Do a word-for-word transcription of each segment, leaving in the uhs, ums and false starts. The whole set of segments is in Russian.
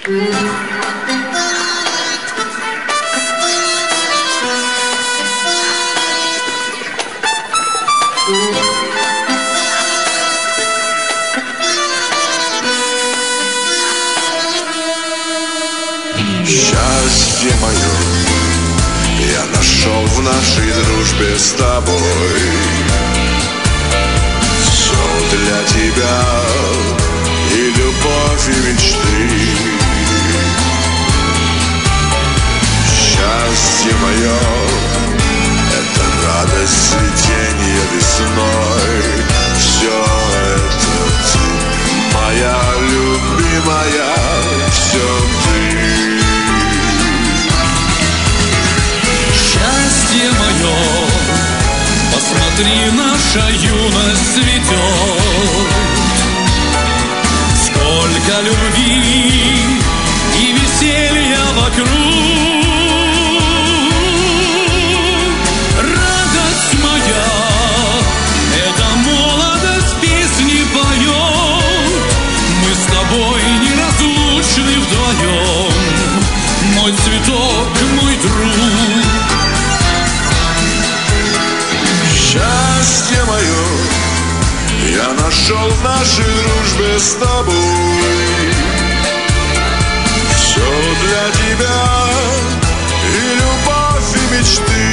Счастье мое я нашел в нашей дружбе с тобой. Все для тебя, и любовь, и мечты. Счастье мое — это радость цветения весной. Все это ты, моя любимая, все ты. Счастье мое, посмотри, наша юность цветет. Сколько любви и веселья вокруг. Радость моя, эта молодость песни поет. Мы с тобой неразлучны вдвоем, мой цветок, мой друг. Счастье мое я нашел в нашей дружбе с тобой. Все для тебя, и любовь, и мечты.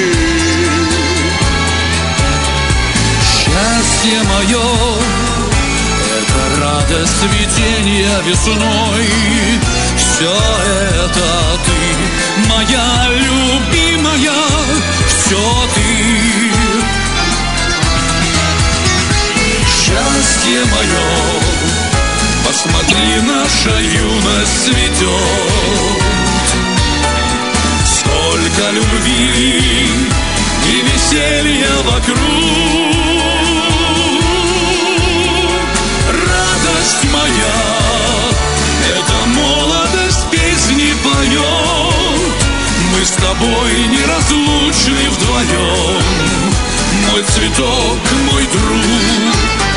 Счастье мое — это радость цветения весной. Все это ты, моя любимая, все ты. Счастье мое, посмотри, наша юность цветет. Сколько любви и веселья вокруг. Радость моя, эта молодость песни поет. Мы с тобой неразлучны вдвоем, мой цветок, мой друг.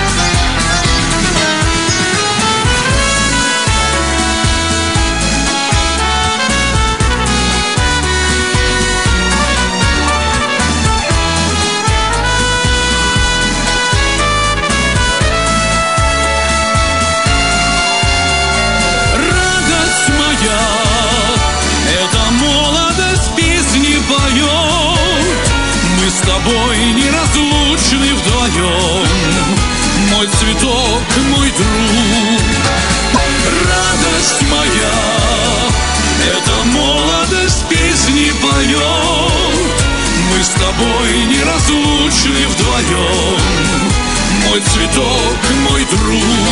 Мы с тобой неразлучны вдвоем, мой цветок, мой друг. Радость моя, эта молодость песни поет. Мы с тобой неразлучны вдвоем, мой цветок, мой друг.